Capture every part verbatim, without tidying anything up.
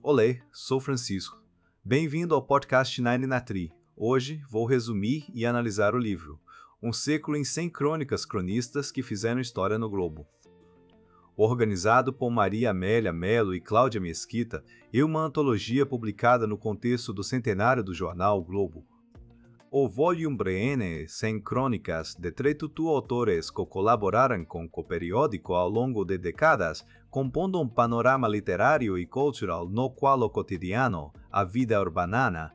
Olê, sou Francisco. Bem-vindo ao podcast Nine na Tri. Hoje vou resumir e analisar o livro, Um Século em cem Crônicas Cronistas que Fizeram História no Globo. Organizado por Maria Amélia Melo e Cláudia Mesquita, é uma antologia publicada no contexto do centenário do jornal o Globo. O volume reúne cem crônicas de trinta e dois autores que colaboraram com o periódico ao longo de décadas, compondo um panorama literário e cultural no qual o cotidiano, a vida urbana,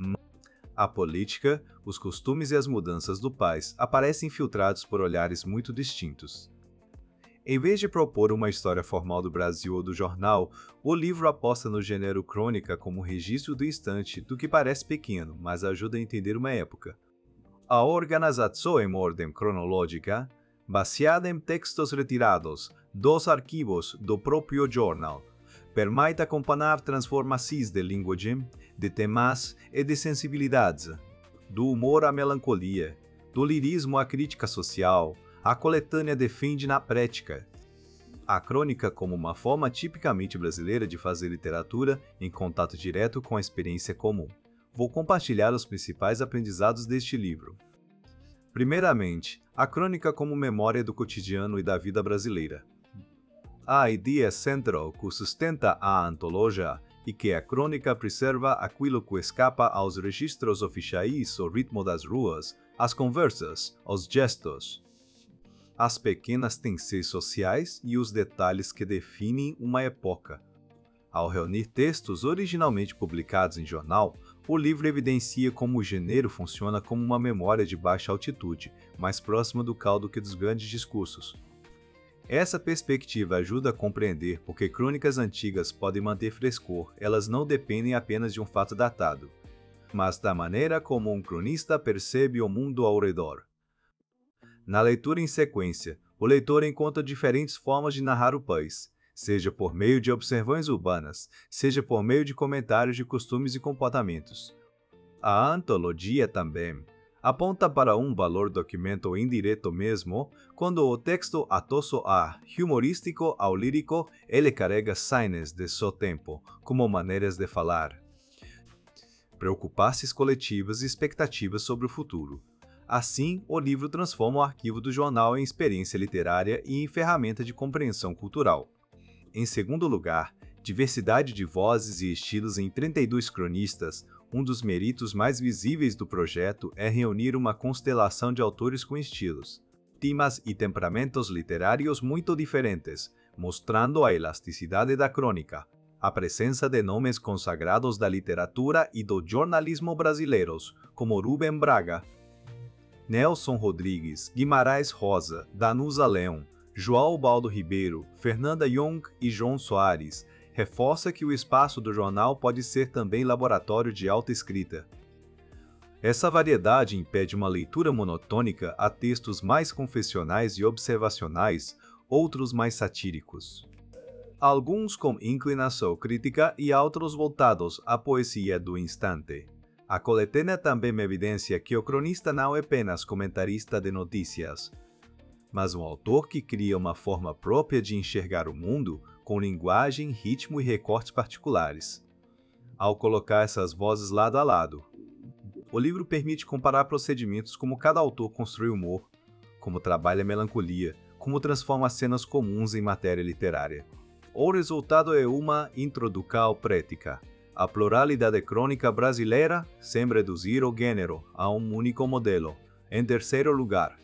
a política, os costumes e as mudanças do país aparecem filtrados por olhares muito distintos. Em vez de propor uma história formal do Brasil ou do jornal, o livro aposta no gênero crônica como registro do instante do que parece pequeno, mas ajuda a entender uma época. A organização em ordem cronológica, baseada em textos retirados dos arquivos do próprio jornal, permite acompanhar transformações de linguagem, de temas e de sensibilidades, do humor à melancolia, do lirismo à crítica social. A coletânea defende na prática a crônica como uma forma tipicamente brasileira de fazer literatura em contato direto com a experiência comum. Vou compartilhar os principais aprendizados deste livro. Primeiramente, a crônica como memória do cotidiano e da vida brasileira. A ideia central que sustenta a antologia e que a crônica preserva aquilo que escapa aos registros oficiais, o ritmo das ruas, as conversas, os gestos, as pequenas tensões sociais e os detalhes que definem uma época. Ao reunir textos originalmente publicados em jornal, o livro evidencia como o gênero funciona como uma memória de baixa altitude, mais próxima do caldo que dos grandes discursos. Essa perspectiva ajuda a compreender por que crônicas antigas podem manter frescor, elas não dependem apenas de um fato datado, mas da maneira como um cronista percebe o mundo ao redor. Na leitura em sequência, o leitor encontra diferentes formas de narrar o país, seja por meio de observações urbanas, seja por meio de comentários de costumes e comportamentos. A antologia também aponta para um valor documento indireto mesmo, quando o texto atoso a humorístico ao lírico, ele carrega signos de seu tempo, como maneiras de falar, preocupações coletivas e expectativas sobre o futuro. Assim, o livro transforma o arquivo do jornal em experiência literária e em ferramenta de compreensão cultural. Em segundo lugar, diversidade de vozes e estilos em trinta e dois cronistas. Um dos méritos mais visíveis do projeto é reunir uma constelação de autores com estilos, temas e temperamentos literários muito diferentes, mostrando a elasticidade da crônica, a presença de nomes consagrados da literatura e do jornalismo brasileiros, como Rubem Braga, Nelson Rodrigues, Guimarães Rosa, Danusa Leão, João Baldo Ribeiro, Fernanda Young e João Soares, reforça que o espaço do jornal pode ser também laboratório de alta escrita. Essa variedade impede uma leitura monotônica a textos mais confessionais e observacionais, outros mais satíricos. Alguns com inclinação crítica e outros voltados à poesia do instante. A coletânea também evidencia que o cronista não é apenas comentarista de notícias, mas um autor que cria uma forma própria de enxergar o mundo, com linguagem, ritmo e recortes particulares. Ao colocar essas vozes lado a lado, o livro permite comparar procedimentos como cada autor construi humor, como trabalha a melancolia, como transforma cenas comuns em matéria literária. O resultado é uma introdução prática. A pluralidade crônica brasileira sem reduzir o gênero a um único modelo. Em terceiro lugar,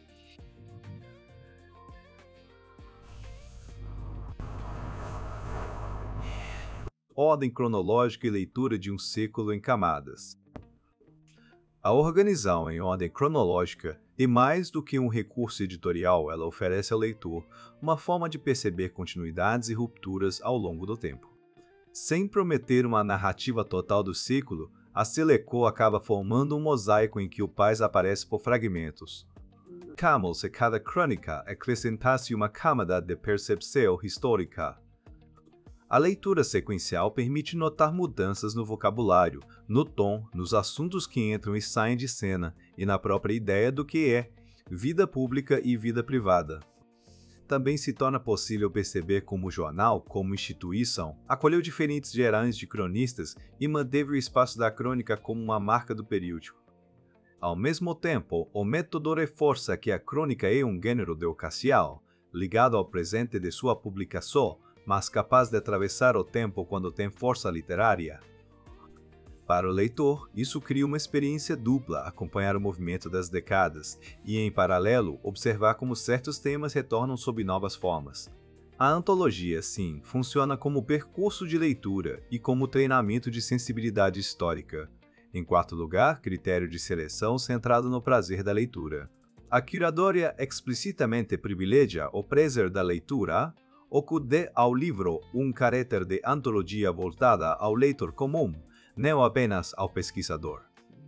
ordem cronológica e leitura de um século em camadas. A organização em ordem cronológica é mais do que um recurso editorial, ela oferece ao leitor uma forma de perceber continuidades e rupturas ao longo do tempo. Sem prometer uma narrativa total do século, a Seleco acaba formando um mosaico em que o país aparece por fragmentos. Como se cada crônica acrescentasse uma camada de percepção histórica. A leitura sequencial permite notar mudanças no vocabulário, no tom, nos assuntos que entram e saem de cena e na própria ideia do que é vida pública e vida privada. também se torna possível perceber como o jornal, como instituição, acolheu diferentes gerações de cronistas e manteve o espaço da crônica como uma marca do período. Ao mesmo tempo, o método reforça que a crônica é um gênero de ocasião, ligado ao presente de sua publicação, mas capaz de atravessar o tempo quando tem força literária. Para o leitor, isso cria uma experiência dupla, acompanhar o movimento das décadas e, em paralelo, observar como certos temas retornam sob novas formas. A antologia, sim, funciona como percurso de leitura e como treinamento de sensibilidade histórica. Em quarto lugar, critério de seleção centrado no prazer da leitura. A curadoria explicitamente privilegia o prazer da leitura, o que dê ao livro um caráter de antologia voltada ao leitor comum, não apenas ao pesquisador.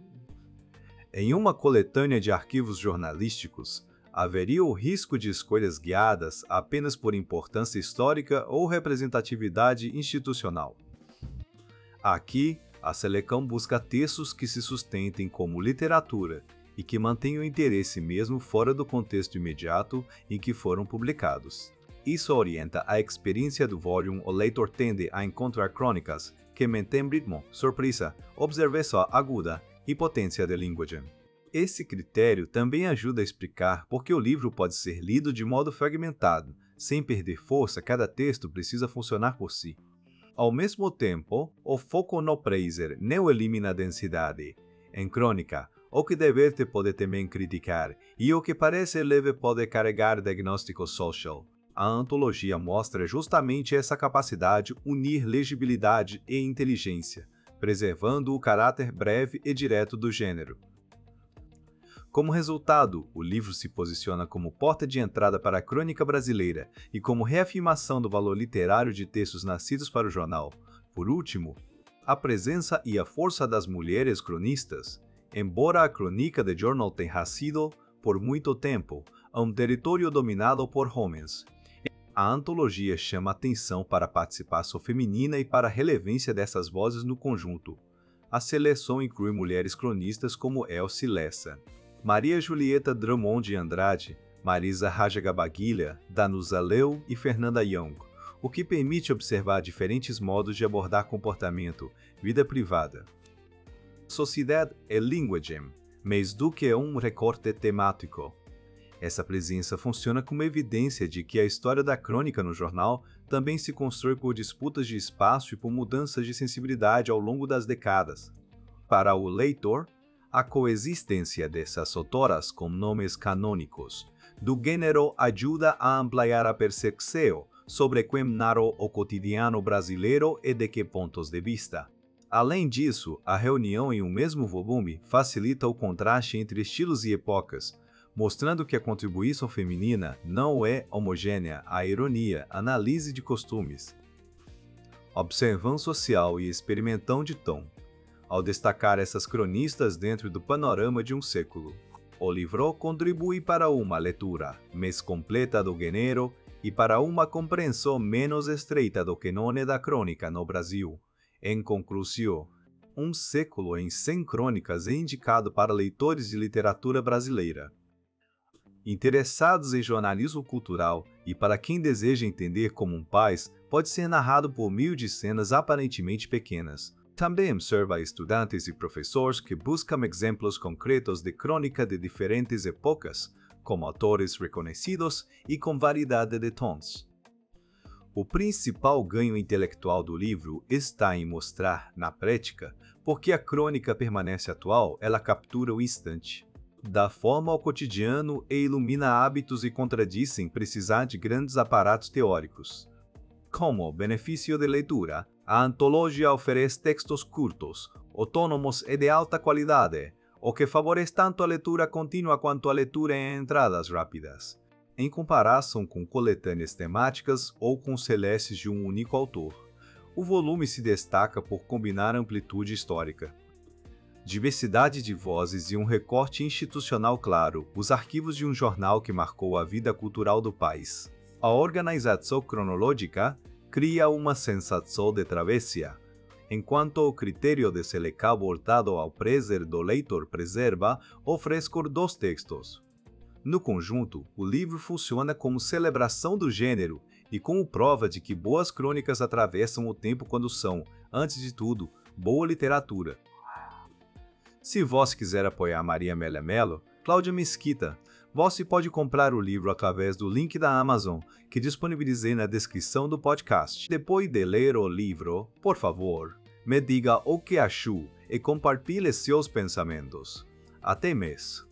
Em uma coletânea de arquivos jornalísticos, haveria o risco de escolhas guiadas apenas por importância histórica ou representatividade institucional. Aqui, a Selecam busca textos que se sustentem como literatura e que mantenham interesse mesmo fora do contexto imediato em que foram publicados. Isso orienta a experiência do volume. O leitor tende a encontrar crônicas que mantêm ritmo, surpresa, observação aguda e potência de linguagem. Esse critério também ajuda a explicar por que o livro pode ser lido de modo fragmentado. Sem perder força, cada texto precisa funcionar por si. Ao mesmo tempo, o foco no prazer não elimina a densidade. Em crônica, o que deve pode também criticar, e o que parece leve pode carregar diagnóstico social. A antologia mostra justamente essa capacidade de unir legibilidade e inteligência, preservando o caráter breve e direto do gênero. Como resultado, o livro se posiciona como porta de entrada para a crônica brasileira e como reafirmação do valor literário de textos nascidos para o jornal. Por último, a presença e a força das mulheres cronistas. Embora a crônica de jornal tenha sido, por muito tempo, um território dominado por homens, a antologia chama atenção para a participação feminina e para a relevância dessas vozes no conjunto. A seleção inclui mulheres cronistas como Elsie Lessa, Maria Julieta Drummond de Andrade, Marisa Rajagabaguilha, Danusa Leu e Fernanda Young, o que permite observar diferentes modos de abordar comportamento, vida privada, sociedade e linguagem, mais do que um recorte temático. Essa presença funciona como evidência de que a história da crônica no jornal também se constrói por disputas de espaço e por mudanças de sensibilidade ao longo das décadas. Para o leitor, a coexistência dessas autoras com nomes canônicos do gênero ajuda a ampliar a percepção sobre como narra o cotidiano brasileiro e de que pontos de vista. Além disso, a reunião em um mesmo volume facilita o contraste entre estilos e épocas, mostrando que a contribuição feminina não é homogênea à ironia, análise de costumes, observação social e experimentão de tom. Ao destacar essas cronistas dentro do panorama de um século, o livro contribui para uma leitura mais completa do gênero e para uma compreensão menos estreita do canone da crônica no Brasil. Em conclusão, Um Século em cem Crônicas é indicado para leitores de literatura brasileira, interessados em jornalismo cultural e para quem deseja entender como um país pode ser narrado por meio de cenas aparentemente pequenas. Também serve a estudantes e professores que buscam exemplos concretos de crônica de diferentes épocas, com autores reconhecidos e com variedade de tons. O principal ganho intelectual do livro está em mostrar, na prática, porque a crônica permanece atual, ela captura o instante, dá forma ao cotidiano e ilumina hábitos e contradiz sem precisar de grandes aparatos teóricos. Como benefício de leitura, a antologia oferece textos curtos, autônomos e de alta qualidade, o que favorece tanto a leitura contínua quanto a leitura em entradas rápidas, em comparação com coletâneas temáticas ou com celestes de um único autor. O volume se destaca por combinar amplitude histórica, diversidade de vozes e um recorte institucional claro, os arquivos de um jornal que marcou a vida cultural do país. A organização cronológica cria uma sensação de travessia, enquanto o critério de Selecam voltado ao prazer do leitor preserva o frescor dos textos. No conjunto, o livro funciona como celebração do gênero e como prova de que boas crônicas atravessam o tempo quando são, antes de tudo, boa literatura. Se você quiser apoiar Maria Amélia Mello, Cláudia Mesquita, você pode comprar o livro através do link da Amazon, que disponibilizei na descrição do podcast. Depois de ler o livro, por favor, me diga o que achou e compartilhe seus pensamentos. Até mais!